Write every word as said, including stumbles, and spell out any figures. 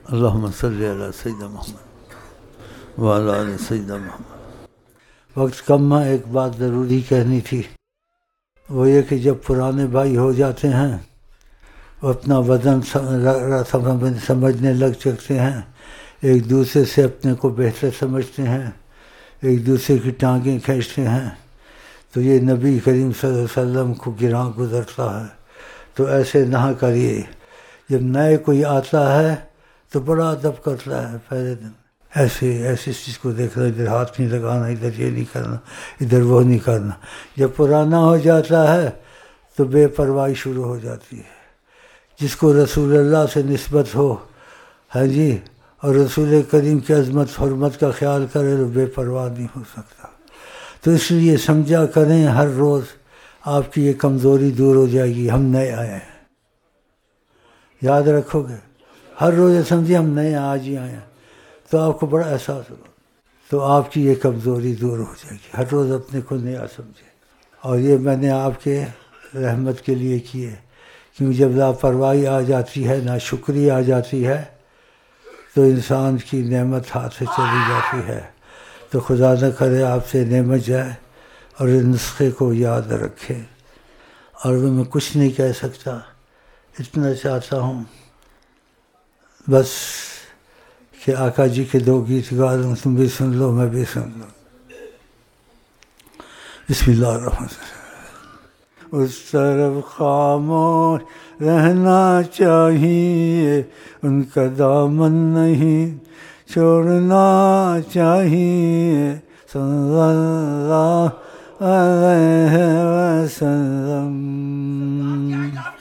اللہم صلی علی سیدنا محمد وعلی آل سیدنا محمد۔ وقت کم ہے، ایک بات ضروری کہنی تھی، وہ یہ کہ جب پرانے بھائی ہو جاتے ہیں وہ اپنا وزن سمجھنے لگ چکتے ہیں، ایک دوسرے سے اپنے کو بہتر سمجھتے ہیں، ایک دوسرے کی ٹانگیں کھینچتے ہیں، تو یہ نبی کریم صلی اللہ علیہ وسلم کو گراں گزرتا ہے۔ تو ایسے نہ کریے۔ جب نئے کوئی آتا ہے تو بڑا ادب کرتا ہے پہلے دن، ایسے ایسی چیز کو دیکھنا، ادھر ہاتھ نہیں لگانا، ادھر یہ نہیں کرنا، ادھر وہ نہیں کرنا۔ جب پرانا ہو جاتا ہے تو بے پرواہی شروع ہو جاتی ہے۔ جس کو رسول اللہ سے نسبت ہو، ہاں جی، اور رسول کریم کی عظمت حرمت کا خیال کرے تو بے پرواہ نہیں ہو سکتا۔ تو اس لیے سمجھا کریں، ہر روز آپ کی یہ کمزوری دور ہو جائے گی۔ ہم نئے آئے ہیں، یاد رکھو گے، ہر روز یہ سمجھے ہم نئے آج ہی آئے ہیں تو آپ کو بڑا احساس ہوگا، تو آپ کی یہ کمزوری دور ہو جائے گی۔ ہر روز اپنے کو نیا سمجھے، اور یہ میں نے آپ کے رحمت کے لیے کی ہے، کیونکہ جب لاپرواہی آ جاتی ہے، ناشکری آ جاتی ہے، تو انسان کی نعمت ہاتھ سے چلی جاتی ہے۔ تو خدا نہ کرے آپ سے نعمت جائے، اور اس نسخے کو یاد رکھے۔ اور میں کچھ نہیں کہہ سکتا، اتنا چاہتا ہوں بس کہ آقا جی کے دو گیت گا دوں، تم بھی سن لو میں بھی سن لوں۔ بسم اللہ الرحمن الرحیم۔ اس طرف خاموش رہنا چاہیے، ان کا دامن نہیں چھوڑنا چاہیے، صلی اللہ علیہ وسلم۔